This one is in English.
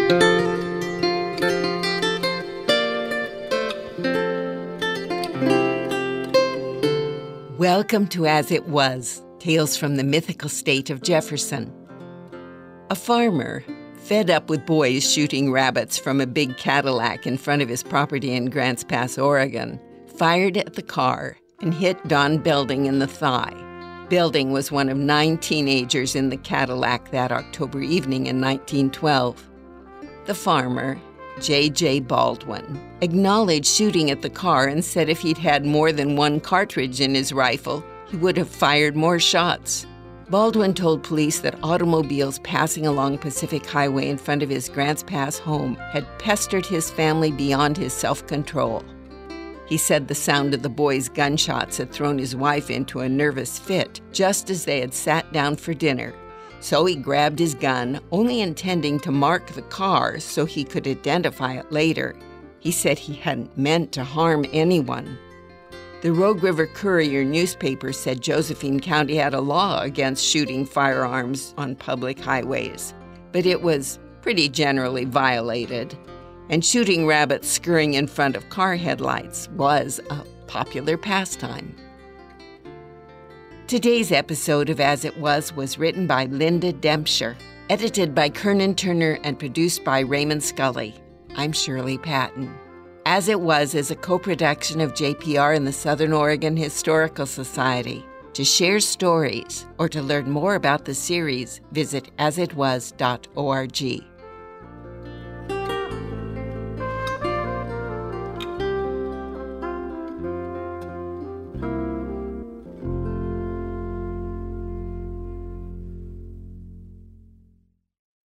Welcome to As It Was, Tales from the Mythical State of Jefferson. A farmer, fed up with boys shooting rabbits from a big Cadillac in front of his property in Grants Pass, Oregon, fired at the car and hit Don Belding in the thigh. Belding was one of 9 teenagers in the Cadillac that October evening in 1912. The farmer, J.J. Baldwin, acknowledged shooting at the car and said if he'd had more than one cartridge in his rifle, he would have fired more shots. Baldwin told police that automobiles passing along Pacific Highway in front of his Grants Pass home had pestered his family beyond his self-control. He said the sound of the boys' gunshots had thrown his wife into a nervous fit just as they had sat down for dinner. So he grabbed his gun, only intending to mark the car so he could identify it later. He said he hadn't meant to harm anyone. The Rogue River Courier newspaper said Josephine County had a law against shooting firearms on public highways, but it was pretty generally violated, and shooting rabbits scurrying in front of car headlights was a popular pastime. Today's episode of As It Was written by Linda Dempscher, edited by Kernan Turner, and produced by Raymond Scully. I'm Shirley Patton. As It Was is a co-production of JPR and the Southern Oregon Historical Society. To share stories or to learn more about the series, visit asitwas.org.